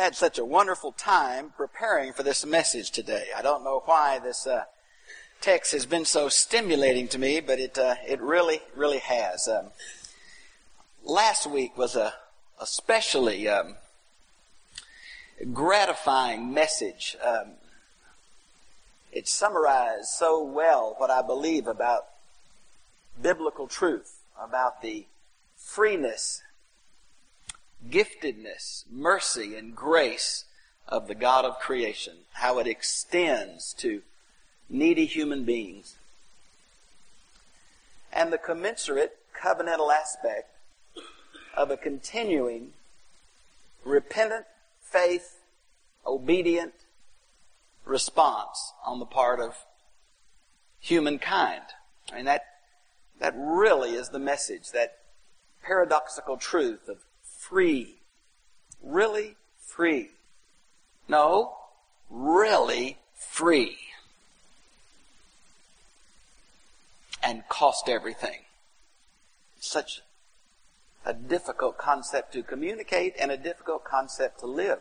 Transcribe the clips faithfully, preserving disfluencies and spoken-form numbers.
had such a wonderful time preparing for this message today. I don't know why this uh, text has been so stimulating to me, but it uh, it really, really has. Um, last week was a especially um, gratifying message. Um, it summarized so well what I believe about biblical truth, about the freeness, giftedness, mercy, and grace of the God of creation, how it extends to needy human beings, and the commensurate covenantal aspect of a continuing, repentant, faith, obedient response on the part of humankind. I mean, that, that really is the message, that paradoxical truth of free. Really free. No, really free. And cost everything. Such a difficult concept to communicate and a difficult concept to live.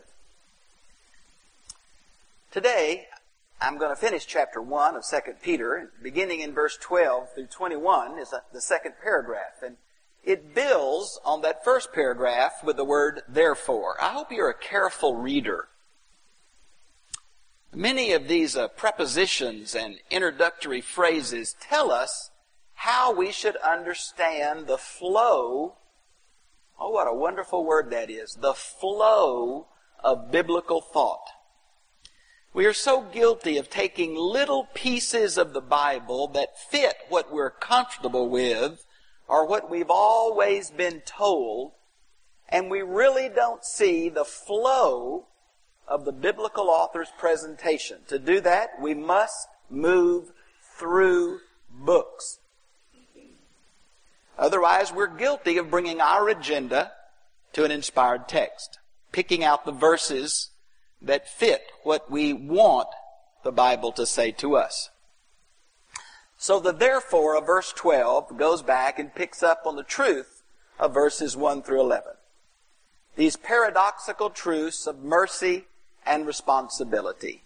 Today, I'm going to finish chapter one of Second Peter, beginning in verse twelve through twenty-one is the second paragraph. And it builds on that first paragraph with the word therefore. I hope you're a careful reader. Many of these uh, prepositions and introductory phrases tell us how we should understand the flow. Oh, what a wonderful word that is. The flow of biblical thought. We are so guilty of taking little pieces of the Bible that fit what we're comfortable with or what we've always been told, and we really don't see the flow of the biblical author's presentation. To do that, we must move through books. Otherwise, we're guilty of bringing our agenda to an inspired text, picking out the verses that fit what we want the Bible to say to us. So the therefore of verse twelve goes back and picks up on the truth of verses one through eleven. These paradoxical truths of mercy and responsibility.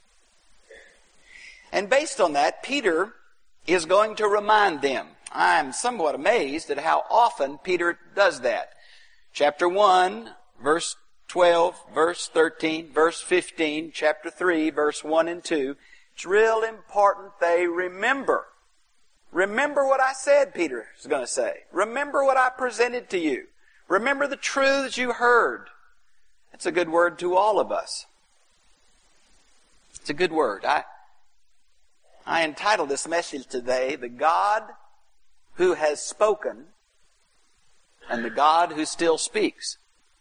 And based on that, Peter is going to remind them. I'm somewhat amazed at how often Peter does that. Chapter one, verse twelve, verse thirteen, verse fifteen, chapter three, verse one and two. It's real important they remember. Remember what I said, Peter is going to say. Remember what I presented to you. Remember the truths you heard. That's a good word to all of us. It's a good word. I, I entitled this message today, The God Who Has Spoken and the God Who Still Speaks.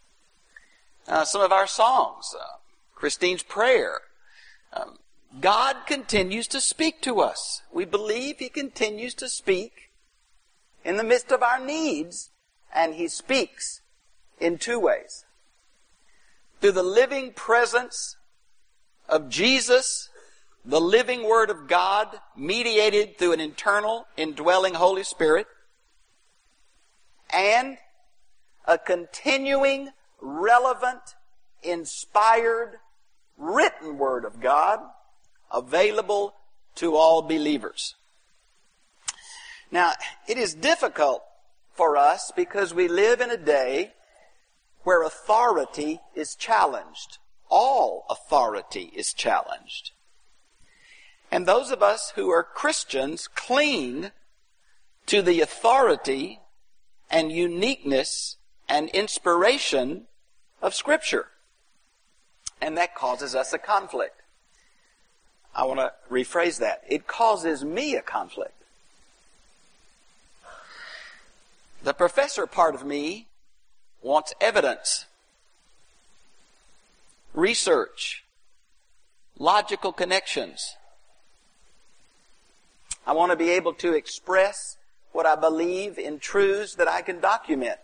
Uh, some of our songs, uh, Christine's prayer, um, God continues to speak to us. We believe He continues to speak in the midst of our needs, and He speaks in two ways. Through the living presence of Jesus, the living Word of God, mediated through an internal, indwelling Holy Spirit, and a continuing, relevant, inspired, written Word of God, available to all believers. Now, it is difficult for us because we live in a day where authority is challenged. All authority is challenged. And those of us who are Christians cling to the authority and uniqueness and inspiration of Scripture. And that causes us a conflict. I want to rephrase that. It causes me a conflict. The professor part of me wants evidence, research, logical connections. I want to be able to express what I believe in truths that I can document.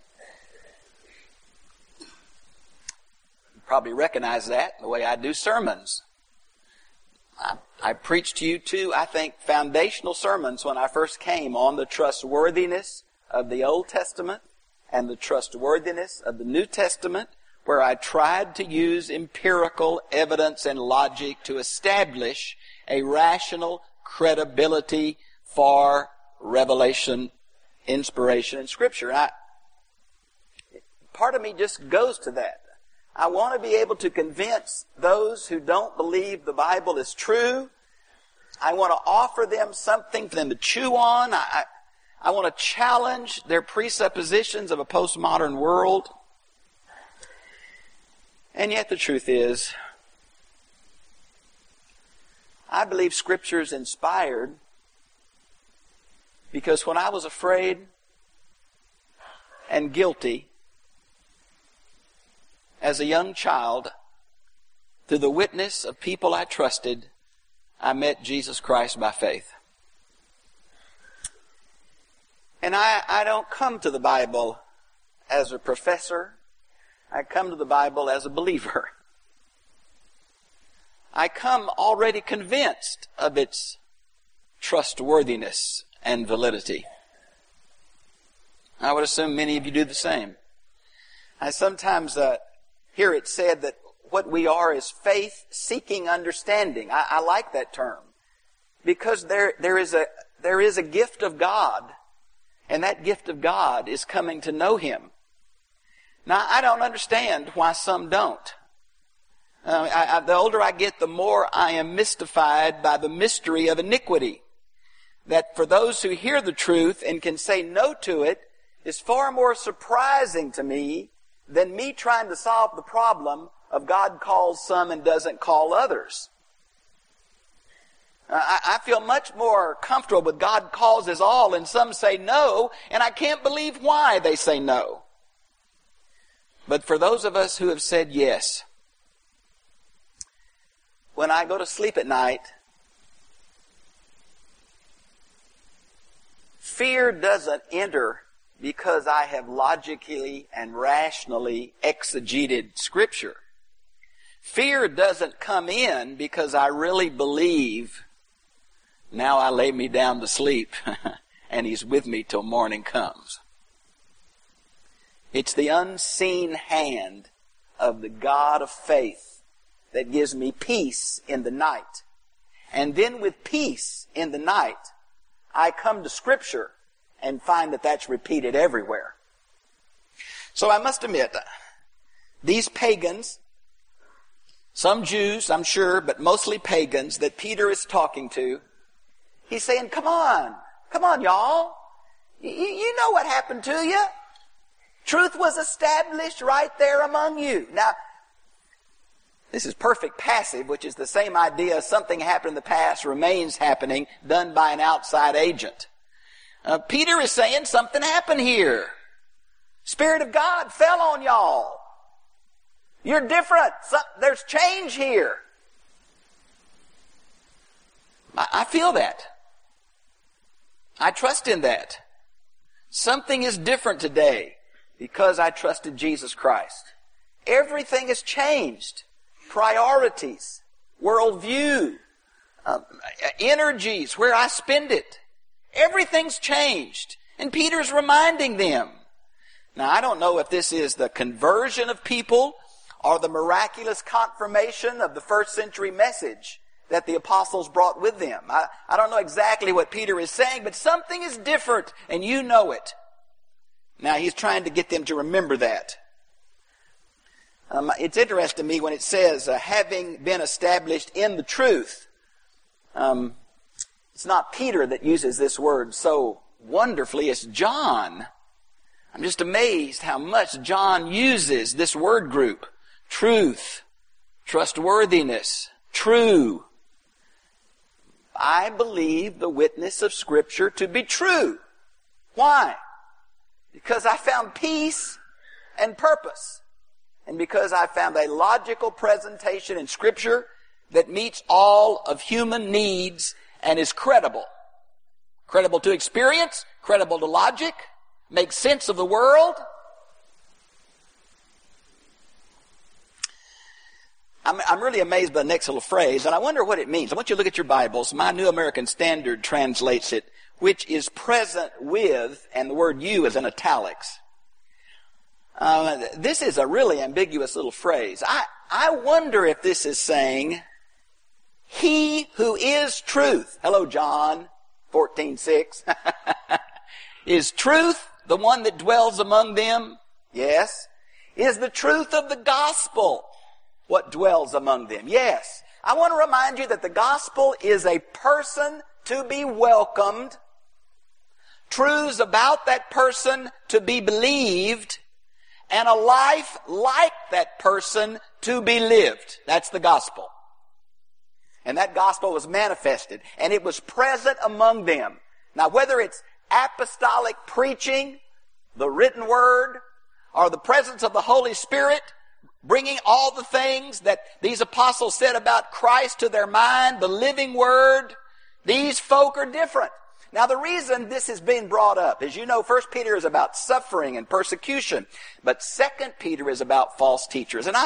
You probably recognize that the way I do sermons. I, I preached to you two, I think, foundational sermons when I first came on the trustworthiness of the Old Testament and the trustworthiness of the New Testament where I tried to use empirical evidence and logic to establish a rational credibility for revelation, inspiration, and Scripture. I, part of me just goes to that. I want to be able to convince those who don't believe the Bible is true. I want to offer them something for them to chew on. I, I want to challenge their presuppositions of a postmodern world. And yet the truth is, I believe Scripture is inspired because when I was afraid and guilty as a young child, through the witness of people I trusted, I met Jesus Christ by faith. And I, I don't come to the Bible as a professor. I come to the Bible as a believer. I come already convinced of its trustworthiness and validity. I would assume many of you do the same. I sometimes uh, hear it said that what we are is faith seeking understanding. I, I like that term because there there is a there is a gift of God, and that gift of God is coming to know Him. Now, I don't understand why some don't. Uh, I, I, the older I get, the more I am mystified by the mystery of iniquity. That for those who hear the truth and can say no to it is far more surprising to me than me trying to solve the problem of God calls some and doesn't call others. Uh, I, I feel much more comfortable with God calls us all and some say no, and I can't believe why they say no. But for those of us who have said yes, when I go to sleep at night, fear doesn't enter because I have logically and rationally exegeted Scripture. Fear doesn't come in because I really believe, now I lay me down to sleep and He's with me till morning comes. It's the unseen hand of the God of faith that gives me peace in the night. And then with peace in the night, I come to Scripture and find that that's repeated everywhere. So I must admit, these pagans, some Jews, I'm sure, but mostly pagans that Peter is talking to, he's saying, come on, come on, y'all. You, you know what happened to you. Truth was established right there among you. Now, this is perfect passive, which is the same idea. Something happened in the past, remains happening, done by an outside agent. Uh, Peter is saying something happened here. Spirit of God fell on y'all. You're different. Some, there's change here. I, I feel that. I trust in that. Something is different today because I trusted Jesus Christ. Everything has changed. Priorities, worldview, uh, energies, where I spend it. Everything's changed. And Peter's reminding them. Now, I don't know if this is the conversion of people or the miraculous confirmation of the first century message that the apostles brought with them. I, I don't know exactly what Peter is saying, but something is different, and you know it. Now, he's trying to get them to remember that. Um, it's interesting to me when it says, uh, having been established in the truth. Um, it's not Peter that uses this word so wonderfully. It's John. I'm just amazed how much John uses this word group. Truth, trustworthiness, true. I believe the witness of Scripture to be true. Why? Because I found peace and purpose. And because I found a logical presentation in Scripture that meets all of human needs and is credible. Credible to experience, credible to logic, makes sense of the world. I'm, I'm really amazed by the next little phrase, and I wonder what it means. I want you to look at your Bibles. My New American Standard translates it, which is present with, and the word you is in italics. Uh, this is a really ambiguous little phrase. I, I wonder if this is saying, He who is truth. Hello, John fourteen six. Is truth the one that dwells among them? Yes. Is the truth of the gospel what dwells among them? Yes. I want to remind you that the gospel is a person to be welcomed, truths about that person to be believed, and a life like that person to be lived. That's the gospel. And that gospel was manifested, and it was present among them. Now, whether it's apostolic preaching, the written word, or the presence of the Holy Spirit, bringing all the things that these apostles said about Christ to their mind, the living word, these folk are different. Now, the reason this is being brought up, as you know, First Peter is about suffering and persecution, but Second Peter is about false teachers. And I,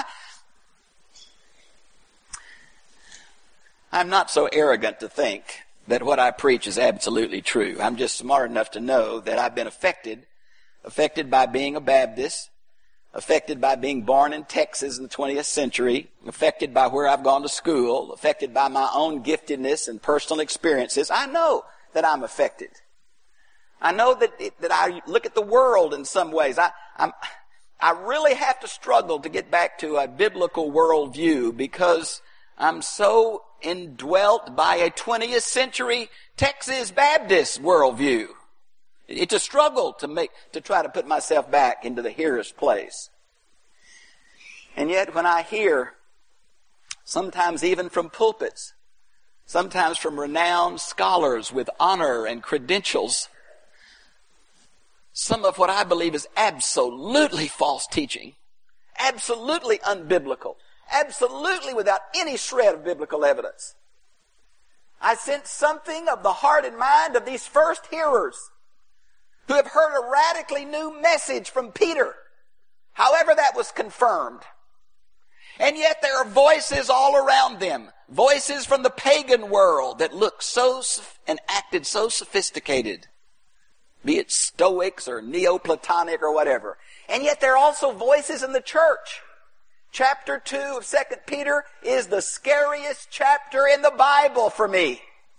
I'm not so arrogant to think that what I preach is absolutely true. I'm just smart enough to know that I've been affected, affected by being a Baptist, affected by being born in Texas in the twentieth century, affected by where I've gone to school, affected by my own giftedness and personal experiences. I know that I'm affected. I know that it, that I look at the world in some ways. I I'm, I really have to struggle to get back to a biblical worldview because I'm so indwelt by a twentieth century Texas Baptist worldview. It's a struggle to make to try to put myself back into the hearer's place. And yet when I hear, sometimes even from pulpits, sometimes from renowned scholars with honor and credentials, some of what I believe is absolutely false teaching, absolutely unbiblical, absolutely without any shred of biblical evidence, I sense something of the heart and mind of these first hearers who have heard a radically new message from Peter, however that was confirmed. And yet there are voices all around them, voices from the pagan world that look so and acted so sophisticated, be it Stoics or Neoplatonic or whatever. And yet there are also voices in the church. Chapter two of Second Peter is the scariest chapter in the Bible for me.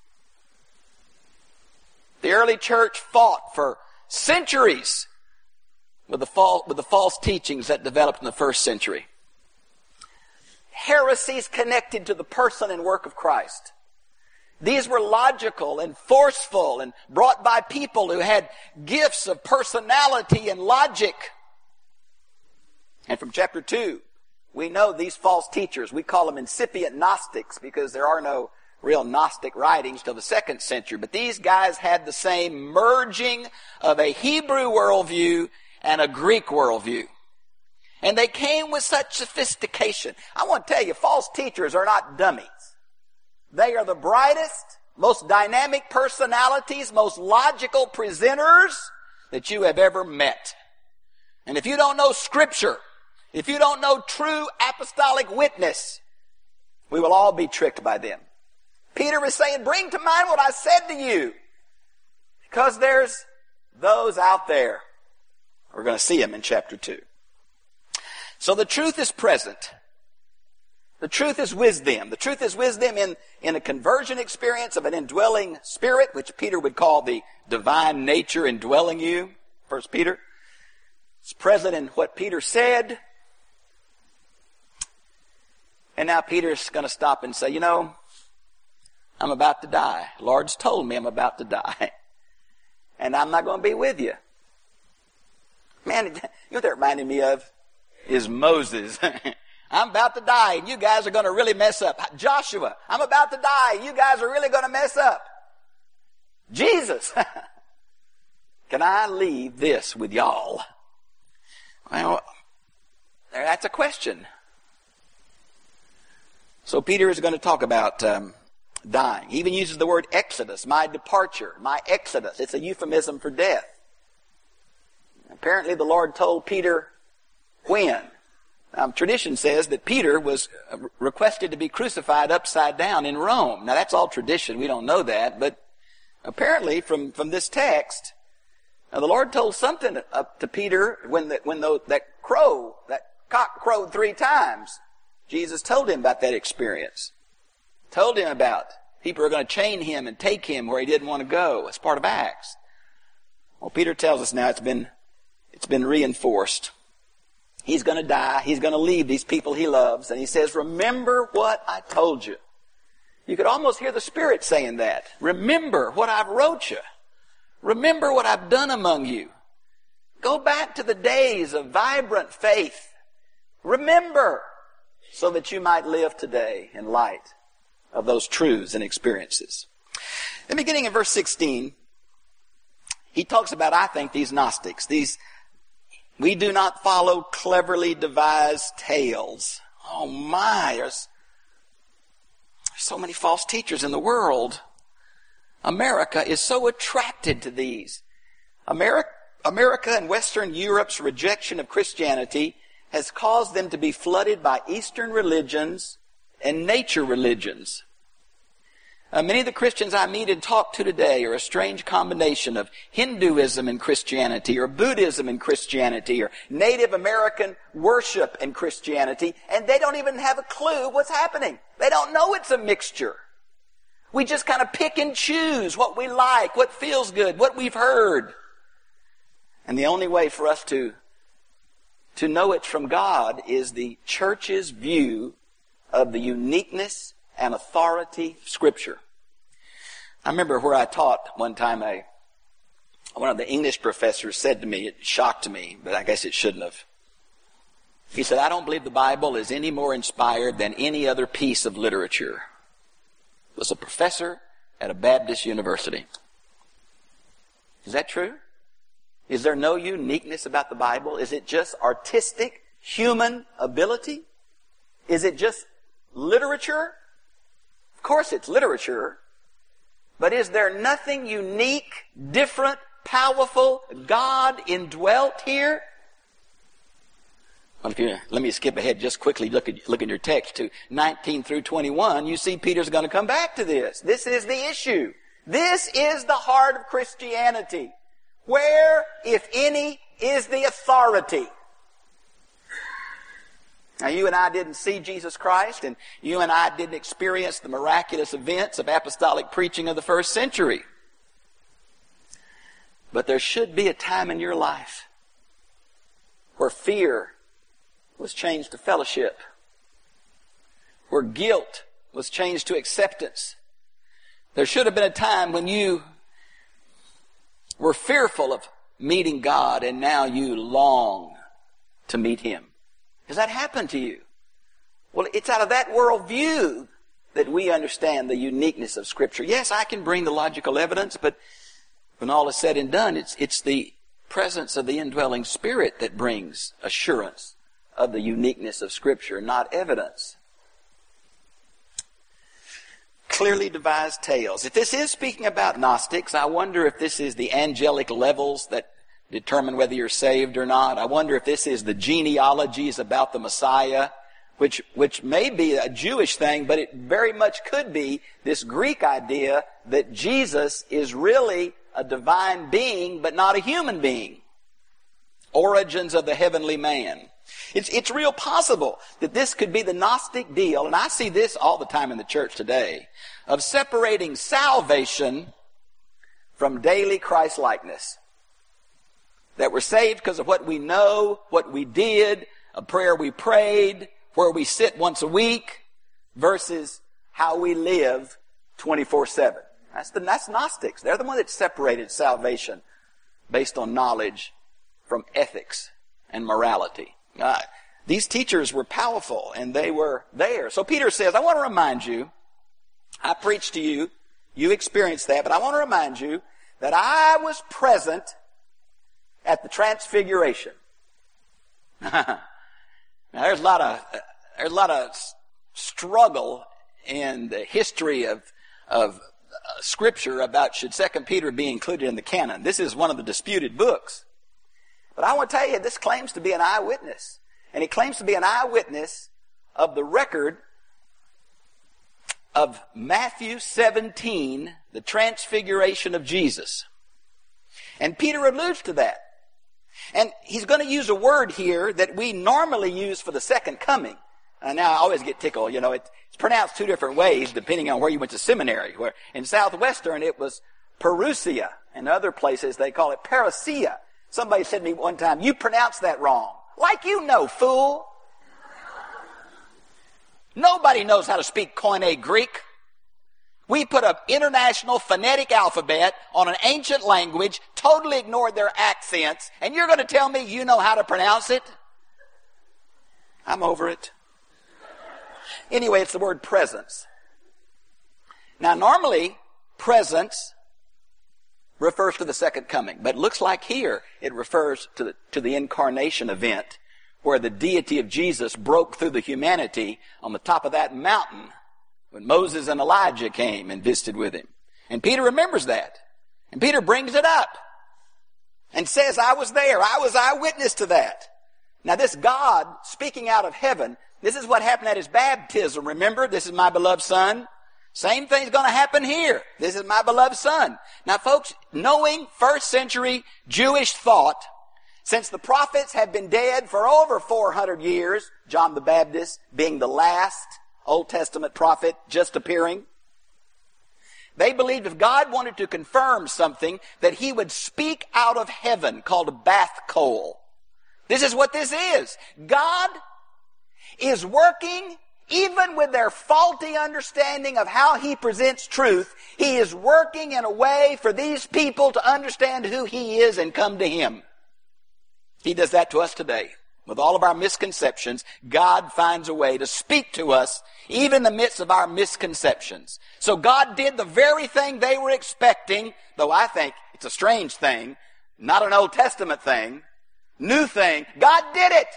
The early church fought for centuries with the, false, with the false teachings that developed in the first century. Heresies connected to the person and work of Christ. These were logical and forceful and brought by people who had gifts of personality and logic. And from chapter two, we know these false teachers, we call them incipient Gnostics because there are no real Gnostic writings till the second century. But these guys had the same merging of a Hebrew worldview and a Greek worldview. And they came with such sophistication. I want to tell you, false teachers are not dummies. They are the brightest, most dynamic personalities, most logical presenters that you have ever met. And if you don't know Scripture, if you don't know true apostolic witness, we will all be tricked by them. Peter is saying, bring to mind what I said to you. Because there's those out there. We're going to see them in chapter two. So the truth is present. The truth is with them. The truth is with them in, in a conversion experience of an indwelling spirit, which Peter would call the divine nature indwelling you. First Peter. It's present in what Peter said. And now Peter's going to stop and say, you know, I'm about to die. The Lord's told me I'm about to die. And I'm not going to be with you. Man, you know what that reminded me of? Is Moses. I'm about to die and you guys are going to really mess up. Joshua, I'm about to die. You guys are really going to mess up. Jesus, can I leave this with y'all? Well, that's a question. So Peter is going to talk about um, dying. He even uses the word exodus, my departure, my exodus. It's a euphemism for death. Apparently the Lord told Peter when. Um, tradition says that Peter was requested to be crucified upside down in Rome. Now that's all tradition. We don't know that. But apparently from, from this text, Now the Lord told something up to Peter when, the, when the, that crow, that cock crowed three times. Jesus told him about that experience. Told him about people are going to chain him and take him where he didn't want to go. It's part of Acts. Well, Peter tells us now it's been, it's been reinforced. He's going to die. He's going to leave these people he loves. And he says, remember what I told you. You could almost hear the Spirit saying that. Remember what I've wrote you. Remember what I've done among you. Go back to the days of vibrant faith. Remember, so that you might live today in light of those truths and experiences. And beginning in verse sixteen, he talks about, I think, these Gnostics. These, we do not follow cleverly devised tales. Oh my, there's so many false teachers in the world. America is so attracted to these. America, America and Western Europe's rejection of Christianity has caused them to be flooded by Eastern religions and nature religions. Uh, many of the Christians I meet and talk to today are a strange combination of Hinduism and Christianity, or Buddhism and Christianity, or Native American worship and Christianity, and they don't even have a clue what's happening. They don't know it's a mixture. We just kind of pick and choose what we like, what feels good, what we've heard. And the only way for us to, to know it from God is the church's view of the uniqueness and authority of Scripture. I remember where I taught one time, a, one of the English professors said to me, it shocked me, but I guess it shouldn't have. He said, I don't believe the Bible is any more inspired than any other piece of literature. He was a professor at a Baptist university. Is that true? Is there no uniqueness about the Bible? Is it just artistic, human ability? Is it just literature? Of course it's literature. But is there nothing unique, different, powerful, God indwelt here? Well, if you, let me skip ahead just quickly. Look at, look at your text to nineteen through twenty-one. You see Peter's going to come back to this. This is the issue. This is the heart of Christianity. Where, if any, is the authority? Now, you and I didn't see Jesus Christ, and you and I didn't experience the miraculous events of apostolic preaching of the first century. But there should be a time in your life where fear was changed to fellowship, where guilt was changed to acceptance. There should have been a time when you were fearful of meeting God, and now you long to meet Him. Has that happened to you? Well, it's out of that worldview that we understand the uniqueness of Scripture. Yes, I can bring the logical evidence, but when all is said and done, it's, it's the presence of the indwelling Spirit that brings assurance of the uniqueness of Scripture, not evidence. Clearly devised tales. If this is speaking about Gnostics, I wonder if this is the angelic levels that determine whether you're saved or not. I wonder if this is the genealogies about the Messiah, which which may be a Jewish thing, but it very much could be this Greek idea that Jesus is really a divine being, but not a human being. Origins of the heavenly man. It's, it's real possible that this could be the Gnostic deal, and I see this all the time in the church today, of separating salvation from daily Christ-likeness. That we're saved because of what we know, what we did, a prayer we prayed, where we sit once a week, versus how we live twenty-four seven. That's the that's Gnostics. They're the one that separated salvation based on knowledge from ethics and morality. Uh, these teachers were powerful, and they were there. So Peter says, I want to remind you, I preached to you, you experienced that, but I want to remind you that I was present at the Transfiguration. Now, there's a lot of uh, there's a lot of struggle in the history of of uh, Scripture about should Second Peter be included in the canon. This is one of the disputed books. But I want to tell you, this claims to be an eyewitness, and it claims to be an eyewitness of the record of Matthew seventeen, the Transfiguration of Jesus. And Peter alludes to that. And he's going to use a word here that we normally use for the second coming. Uh, now, I always get tickled. You know, it, it's pronounced two different ways depending on where you went to seminary. Where in Southwestern, it was parousia. In other places, they call it parousia. Somebody said to me one time, "You pronounce that wrong." Like you know, fool. Nobody knows how to speak Koine Greek. We put an international phonetic alphabet on an ancient language, totally ignored their accents, and you're going to tell me you know how to pronounce it? I'm over it. Anyway, it's the word presence. Now, normally, presence refers to the second coming, but it looks like here it refers to the, to the incarnation event, where the deity of Jesus broke through the humanity on the top of that mountain when Moses and Elijah came and visited with him. And Peter remembers that. And Peter brings it up and says, I was there. I was eyewitness to that. Now this God speaking out of heaven, this is what happened at his baptism. Remember, this is my beloved son. Same thing's going to happen here. This is my beloved son. Now folks, knowing first century Jewish thought, since the prophets have been dead for over four hundred years, John the Baptist being the last Old Testament prophet just appearing, they believed if God wanted to confirm something, that he would speak out of heaven, called a bath coal. This is what this is. God is working, even with their faulty understanding of how he presents truth, he is working in a way for these people to understand who he is and come to him. He does that to us today. With all of our misconceptions, God finds a way to speak to us, even in the midst of our misconceptions. So God did the very thing they were expecting, though I think it's a strange thing, not an Old Testament thing, new thing. God did it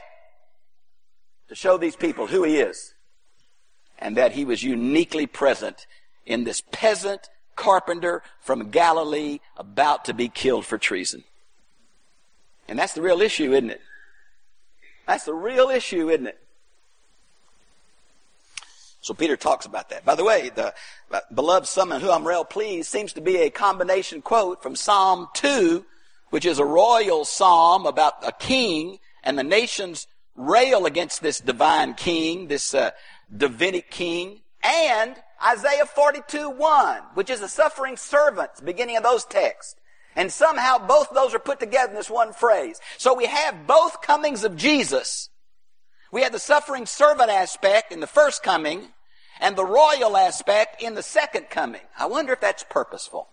to show these people who he is, and that he was uniquely present in this peasant carpenter from Galilee about to be killed for treason. And that's the real issue, isn't it? That's the real issue, isn't it? So Peter talks about that. By the way, the uh, beloved son in whom I'm well pleased seems to be a combination quote from Psalm two, which is a royal psalm about a king, and the nations rail against this divine king, this uh, Davidic king, and Isaiah forty-two one, which is the suffering servants, beginning of those texts. And somehow both those are put together in this one phrase. So we have both comings of Jesus. We have the suffering servant aspect in the first coming and the royal aspect in the second coming. I wonder if that's purposeful.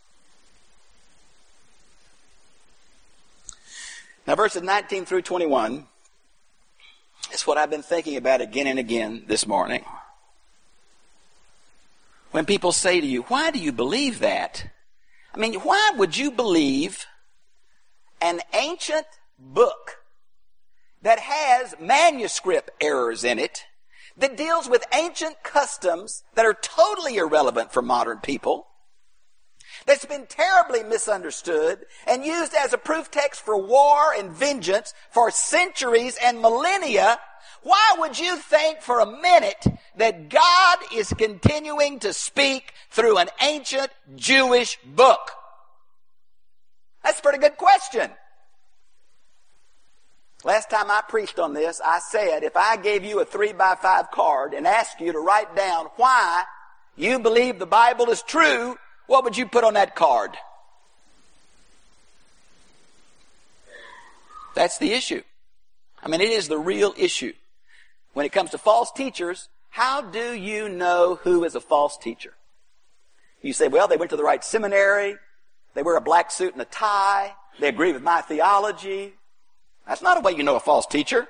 Now verses nineteen through twenty-one is what I've been thinking about again and again this morning. When people say to you, why do you believe that? I mean, why would you believe an ancient book that has manuscript errors in it, that deals with ancient customs that are totally irrelevant for modern people, that's been terribly misunderstood and used as a proof text for war and vengeance for centuries and millennia? Why would you think for a minute that God is continuing to speak through an ancient Jewish book? That's a pretty good question. Last time I preached on this, I said if I gave you a three by five card and asked you to write down why you believe the Bible is true, what would you put on that card? That's the issue. I mean, it is the real issue. When it comes to false teachers, how do you know who is a false teacher? You say, well, they went to the right seminary, they wear a black suit and a tie, they agree with my theology. That's not a way you know a false teacher.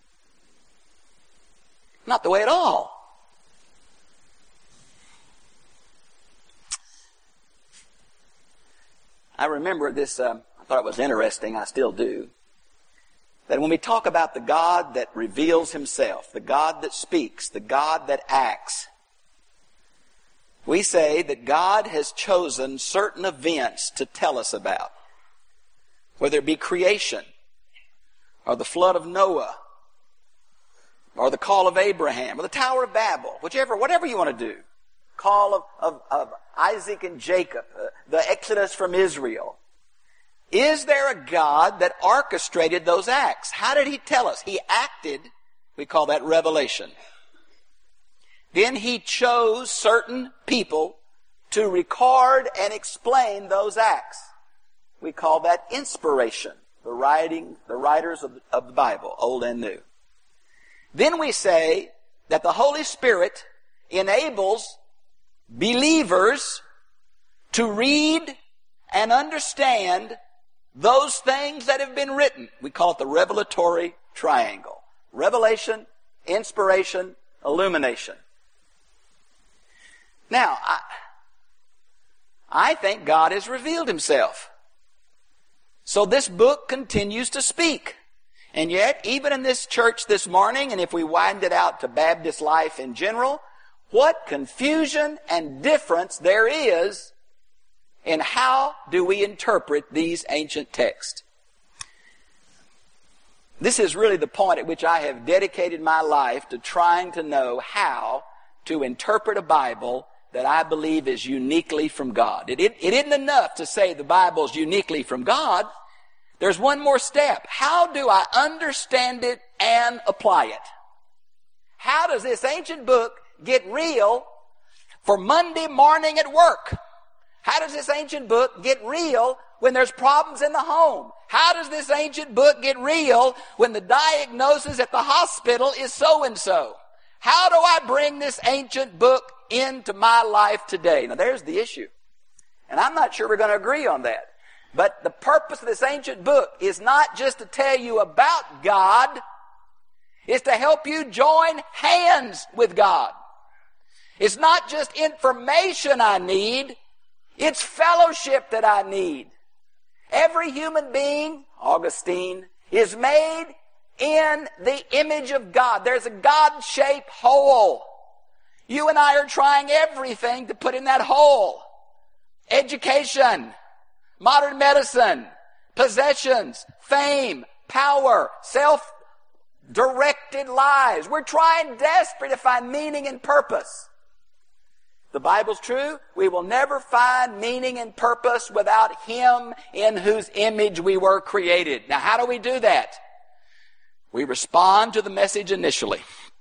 Not the way at all. I remember this, um, I thought it was interesting, I still do, that when we talk about the God that reveals himself, the God that speaks, the God that acts, we say that God has chosen certain events to tell us about. Whether it be creation, or the flood of Noah, or the call of Abraham, or the Tower of Babel, whichever, whatever you want to do. Call of, of, of Isaac and Jacob, uh, the Exodus from Israel. Is there a God that orchestrated those acts? How did he tell us? He acted, we call that revelation. Then he chose certain people to record and explain those acts. We call that inspiration, the writing, the writers of, of the Bible, Old and New. Then we say that the Holy Spirit enables believers to read and understand those things that have been written. We call it the revelatory triangle. Revelation, inspiration, illumination. Now, I, I think God has revealed himself. So this book continues to speak. And yet, even in this church this morning, and if we widened it out to Baptist life in general, what confusion and difference there is in how do we interpret these ancient texts. This is really the point at which I have dedicated my life to trying to know how to interpret a Bible that I believe is uniquely from God. It, it, it isn't enough to say the Bible is uniquely from God. There's one more step. How do I understand it and apply it? How does this ancient book get real for Monday morning at work? How does this ancient book get real when there's problems in the home? How does this ancient book get real when the diagnosis at the hospital is so-and-so? How do I bring this ancient book into my life today? Now there's the issue. And I'm not sure we're going to agree on that. But the purpose of this ancient book is not just to tell you about God. It's to help you join hands with God. It's not just information I need. It's fellowship that I need. Every human being, Augustine, is made in the image of God. There's a God-shaped hole. You and I are trying everything to put in that hole. Education, modern medicine, possessions, fame, power, self-directed lives. We're trying desperate to find meaning and purpose. The Bible's true. We will never find meaning and purpose without Him in whose image we were created. Now, how do we do that? We respond to the message initially.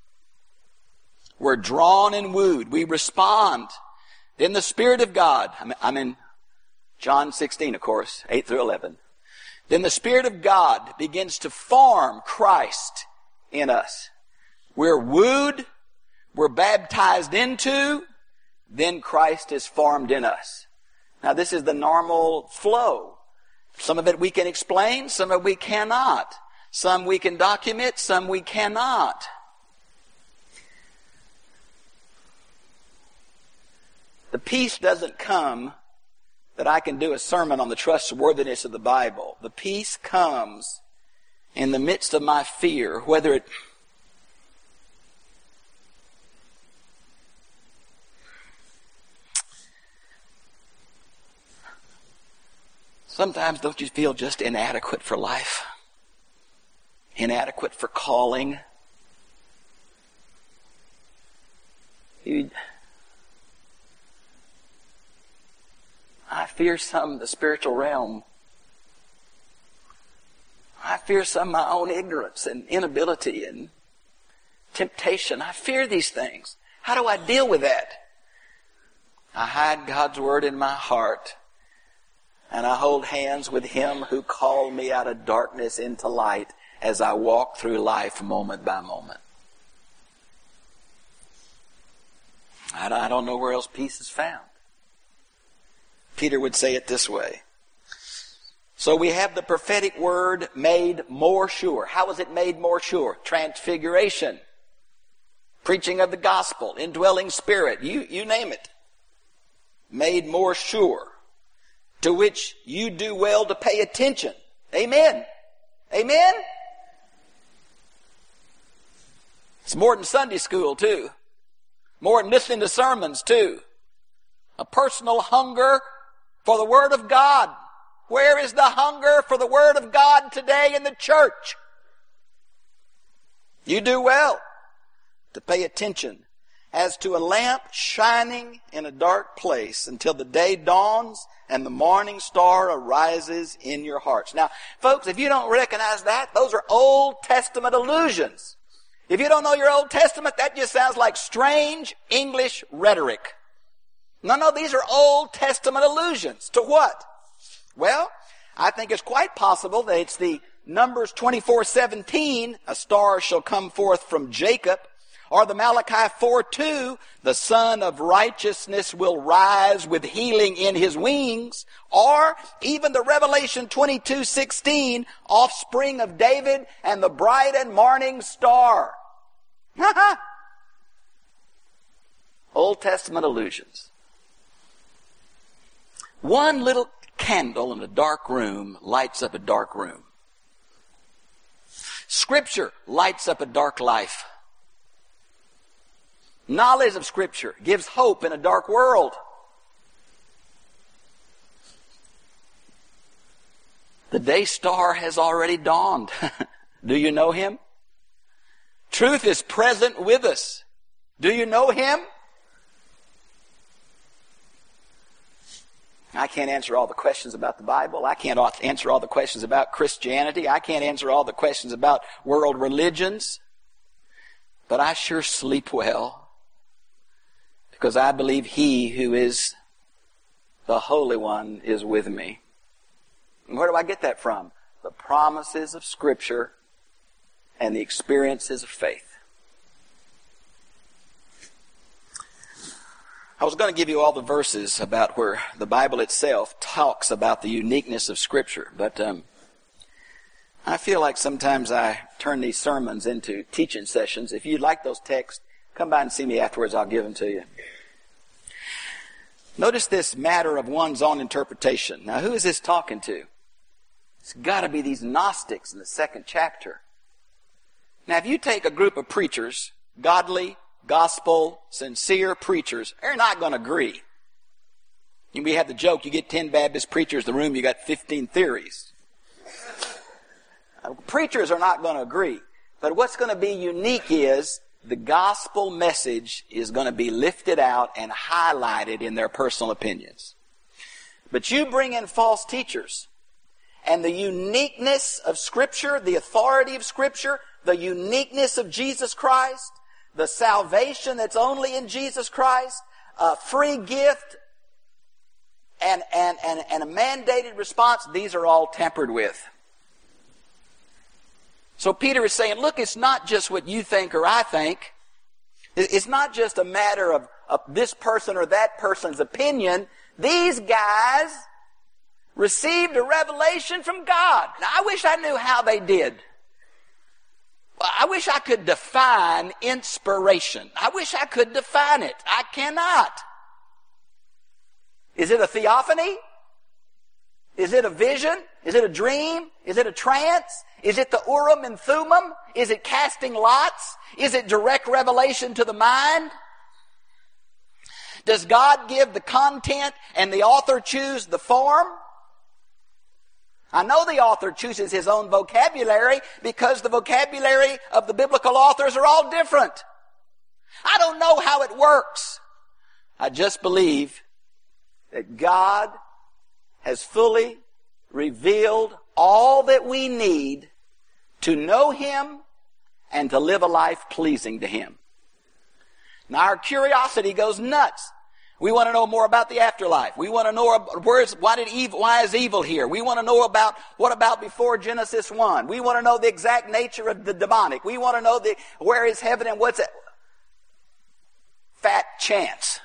We're drawn and wooed. We respond. Then the Spirit of God, I'm in John sixteen, of course, eight through eleven. Then the Spirit of God begins to form Christ in us. We're wooed. We're baptized into. Then Christ is formed in us. Now this is the normal flow. Some of it we can explain, some of it we cannot. Some we can document, some we cannot. The peace doesn't come that I can do a sermon on the trustworthiness of the Bible. The peace comes in the midst of my fear, whether it sometimes don't you feel just inadequate for life? Inadequate for calling? You, I fear some of the spiritual realm. I fear some of my own ignorance and inability and temptation. I fear these things. How do I deal with that? I hide God's Word in my heart. And I hold hands with Him who called me out of darkness into light as I walk through life moment by moment. I don't know where else peace is found. Peter would say it this way. So we have the prophetic word made more sure. How was it made more sure? Transfiguration. Preaching of the gospel. Indwelling spirit. You, you name it. Made more sure. To which you do well to pay attention. Amen. Amen. It's more than Sunday school too. More than listening to sermons too. A personal hunger for the Word of God. Where is the hunger for the Word of God today in the church? You do well to pay attention as to a lamp shining in a dark place until the day dawns and the morning star arises in your hearts. Now, folks, if you don't recognize that, those are Old Testament allusions. If you don't know your Old Testament, that just sounds like strange English rhetoric. No, no, these are Old Testament allusions. To what? Well, I think it's quite possible that it's the Numbers twenty-four seventeen, a star shall come forth from Jacob, or the Malachi four two, the Son of Righteousness will rise with healing in his wings, or even the Revelation twenty-two sixteen, offspring of David and the bright and morning star. Old Testament allusions. One little candle in a dark room lights up a dark room. Scripture lights up a dark life. Knowledge of Scripture gives hope in a dark world. The day star has already dawned. Do you know Him? Truth is present with us. Do you know Him? I can't answer all the questions about the Bible. I can't answer all the questions about Christianity. I can't answer all the questions about world religions. But I sure sleep well, because I believe He who is the Holy One is with me. And where do I get that from? The promises of Scripture and the experiences of faith. I was going to give you all the verses about where the Bible itself talks about the uniqueness of Scripture, but um, I feel like sometimes I turn these sermons into teaching sessions. If you'd like those texts, come by and see me afterwards. I'll give them to you. Notice this matter of one's own interpretation. Now, who is this talking to? It's got to be these Gnostics in the second chapter. Now, if you take a group of preachers, godly, gospel, sincere preachers, they're not going to agree. We have the joke, you get ten Baptist preachers in the room, you got fifteen theories. Preachers are not going to agree. But what's going to be unique is the gospel message is going to be lifted out and highlighted in their personal opinions. But you bring in false teachers, and the uniqueness of Scripture, the authority of Scripture, the uniqueness of Jesus Christ, the salvation that's only in Jesus Christ, a free gift, and, and, and, and a mandated response, these are all tampered with. So Peter is saying, look, it's not just what you think or I think. It's not just a matter of, of this person or that person's opinion. These guys received a revelation from God. Now, I wish I knew how they did. I wish I could define inspiration. I wish I could define it. I cannot. Is it a theophany? Is it a vision? Is it a dream? Is it a trance? Is it the Urim and Thummim? Is it casting lots? Is it direct revelation to the mind? Does God give the content and the author choose the form? I know the author chooses his own vocabulary because the vocabulary of the biblical authors are all different. I don't know how it works. I just believe that God has fully revealed all that we need to know Him and to live a life pleasing to Him. Now our curiosity goes nuts. We want to know more about the afterlife. We want to know where is, why did evil, why is evil here? We want to know about what about before Genesis one. We want to know the exact nature of the demonic. We want to know the where is heaven and what's it? Fat chance.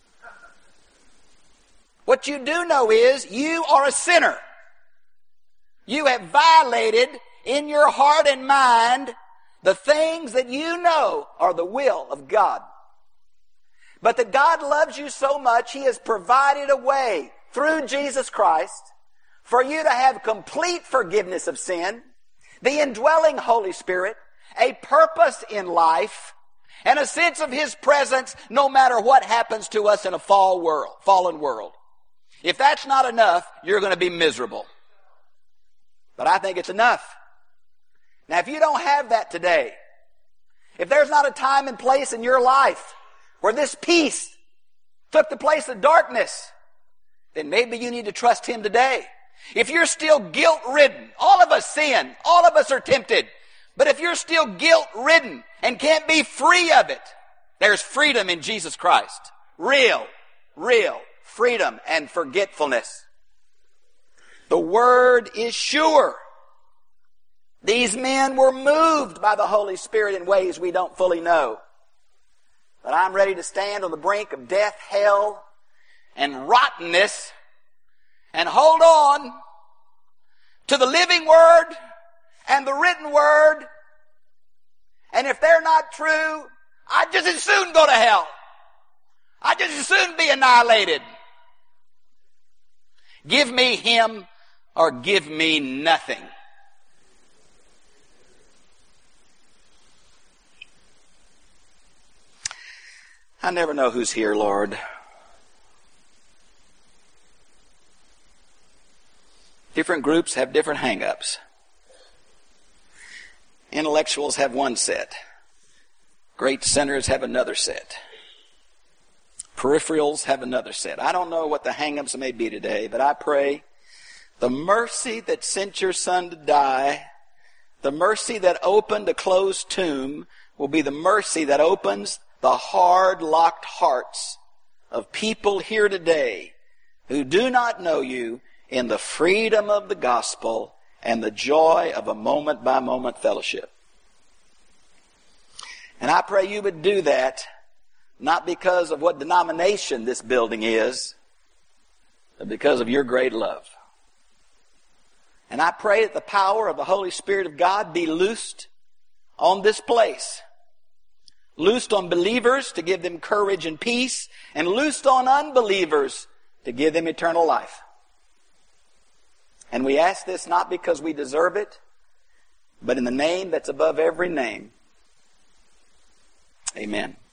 What you do know is you are a sinner. You have violated in your heart and mind the things that you know are the will of God. But that God loves you so much, He has provided a way through Jesus Christ for you to have complete forgiveness of sin, the indwelling Holy Spirit, a purpose in life, and a sense of His presence no matter what happens to us in a fall world, fallen world. If that's not enough, you're going to be miserable. But I think it's enough. Now, if you don't have that today, if there's not a time and place in your life where this peace took the place of darkness, then maybe you need to trust Him today. If you're still guilt-ridden, all of us sin, all of us are tempted, but if you're still guilt-ridden and can't be free of it, there's freedom in Jesus Christ. Real, real freedom and forgetfulness. The Word is sure. These men were moved by the Holy Spirit in ways we don't fully know. But I'm ready to stand on the brink of death, hell, and rottenness and hold on to the living Word and the written Word. And if they're not true, I'd just as soon go to hell. I'd just as soon be annihilated. Give me Him or give me nothing. I never know who's here, Lord. Different groups have different hang-ups. Intellectuals have one set. Great sinners have another set. Peripherals have another set. I don't know what the hang-ups may be today, but I pray the mercy that sent your Son to die, the mercy that opened a closed tomb, will be the mercy that opens the hard, locked hearts of people here today who do not know you in the freedom of the gospel and the joy of a moment-by-moment fellowship. And I pray you would do that, not because of what denomination this building is, but because of your great love. And I pray that the power of the Holy Spirit of God be loosed on this place. Loosed on believers to give them courage and peace, and loosed on unbelievers to give them eternal life. And we ask this not because we deserve it, but in the name that's above every name. Amen.